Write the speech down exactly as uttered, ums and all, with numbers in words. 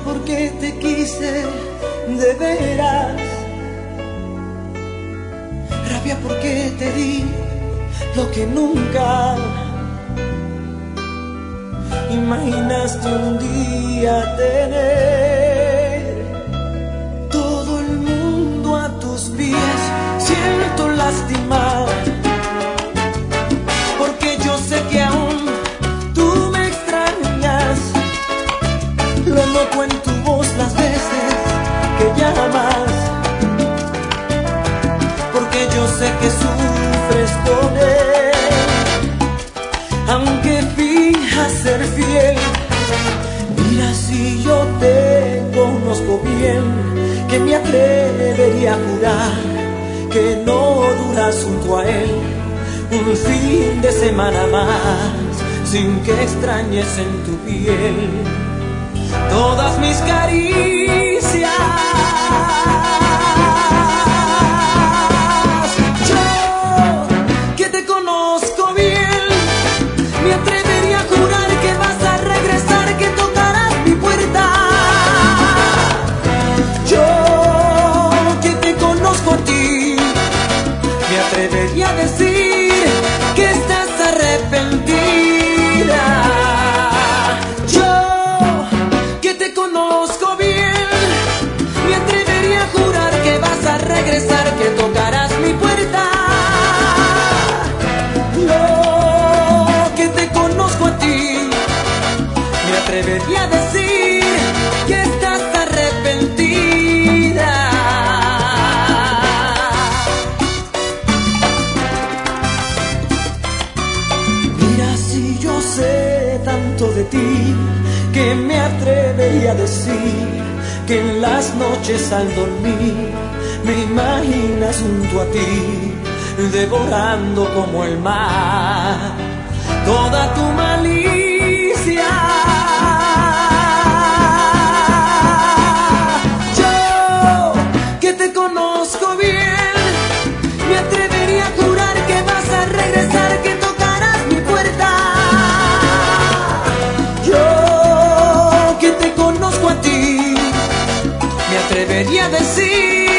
porque te quise de veras, rabia porque te di lo que nunca imaginaste un día tener. Todo el mundo a tus pies, siento lástima, porque yo sé que aún tú me extrañas. Lo noto en tu voz las veces que llamas, porque yo sé que sufres con él. Aunque finjas ser fiel, mira si yo te conozco bien, que me atrevería a jurar que no duras junto a él un fin de semana más, sin que extrañes en tu piel todas mis caricias. Yo, que te conozco bien, me atrevería a jurar que vas a regresar, que tocarás mi puerta. Yo, que te conozco a ti, me atrevería a decir que estás arrepentida. Yo, que te conozco bien, me atrevería a jurar que vas a regresar, que tocarás mi puerta. Yo, que te conozco a ti, me atrevería a decir que estás arrepentida. Mira si yo sé tanto de ti, que me atrevería a decir que en las noches al dormir me imaginas junto a ti, devorando como el mar toda tu malicia. Yo, que te conozco bien, me atrevería a jurar que vas a regresar, que tocarás mi puerta. Yo, que te conozco a ti, me atrevería a decir